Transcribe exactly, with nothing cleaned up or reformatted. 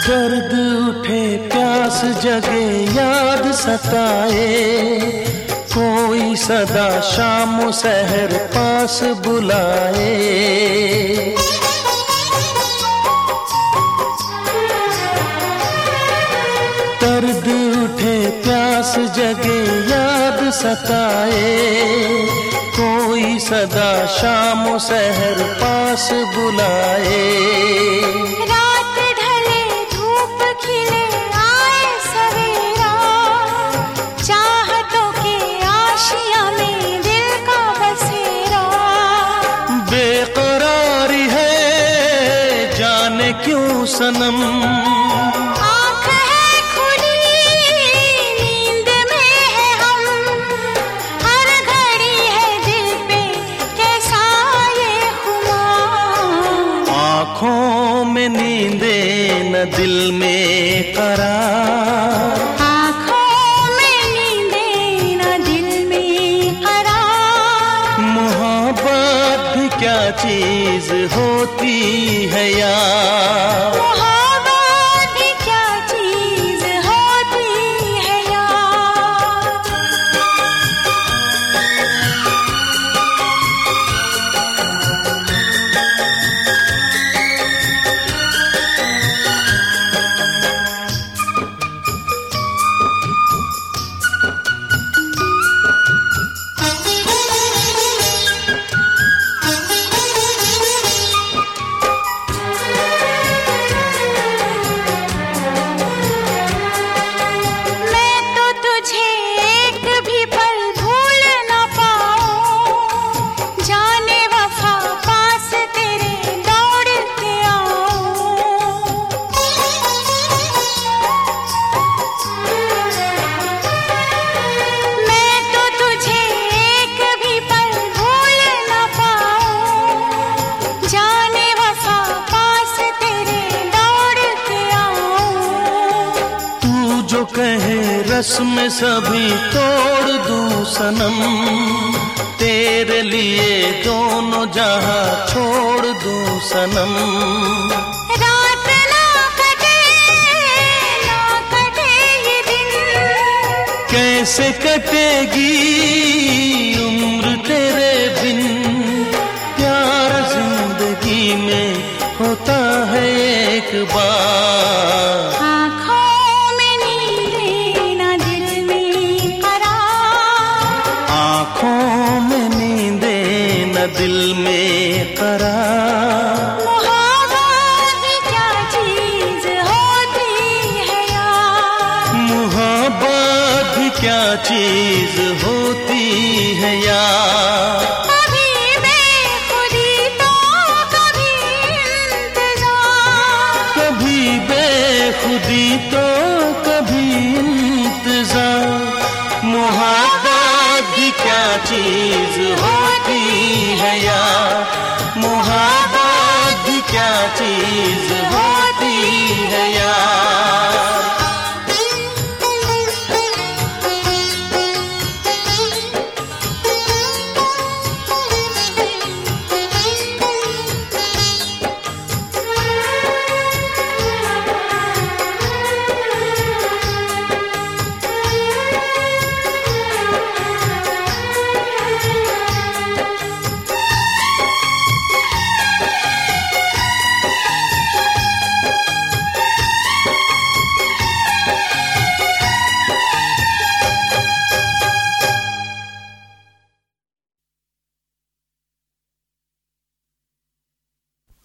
दर्द उठे प्यास जगे याद सताए, कोई सदा शाम सहर पास बुलाए। दर्द उठे प्यास जगे याद सताए, कोई सदा शाम सहर पास बुलाए। क्यों सनम आँख है खुली, नींद में है हम, हर घड़ी है दिल पे कैसा ये खुमार। आँखों में नींदे न दिल में करार, आँखों में नींदे न दिल में करार। मोहब्बत भी क्या चीज होती है यार, मोहब्बत भी क्या चीज होती है यार। कहे रस्म सभी तोड़ दूं सनम, तेरे लिए दोनों जहां छोड़ दूं सनम। रात ना कटे ना कटे ये दिन, कैसे कटेगी उम्र तेरे बिन, प्यार जिंदगी में होता है एक बार। आँखों में नींदे न दिल में करार, मोहब्बत भी क्या चीज होती है यार। मोहब्बत भी क्या चीज होती है यार। कभी बेखुदी तो कभी इंतजार, कभी बेखुदी तो कभी इंतजार। मोहब्बत भी क्या चीज होती है यार, मोहब्बत भी क्या चीज